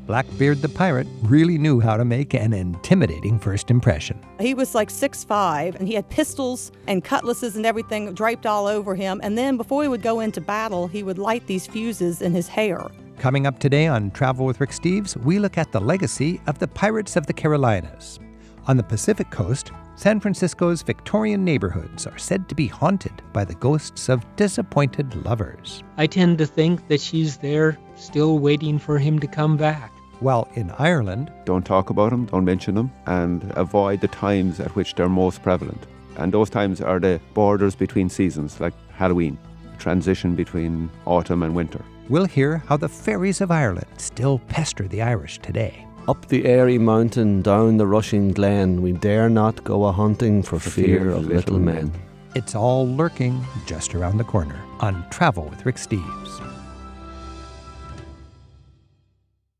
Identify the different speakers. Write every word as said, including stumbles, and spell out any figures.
Speaker 1: Blackbeard the pirate really knew how to make an intimidating first impression.
Speaker 2: He was like six foot five, and he had pistols and cutlasses and everything draped all over him. And then before he would go into battle, he would light these fuses in his hair.
Speaker 1: Coming up today on Travel with Rick Steves, we look at the legacy of the Pirates of the Carolinas. On the Pacific coast, San Francisco's Victorian neighborhoods are said to be haunted by the ghosts of disappointed lovers.
Speaker 3: I tend to think that she's there still waiting for him to come back.
Speaker 1: While in Ireland,
Speaker 4: don't talk about them, don't mention them, and avoid the times at which they're most prevalent. And those times are the borders between seasons, like Halloween, the transition between autumn and winter.
Speaker 1: We'll hear how the fairies of Ireland still pester the Irish today.
Speaker 5: Up the airy mountain, down the rushing glen, we dare not go a-hunting for, for fear, fear of little men.
Speaker 1: It's all lurking just around the corner on Travel with Rick Steves.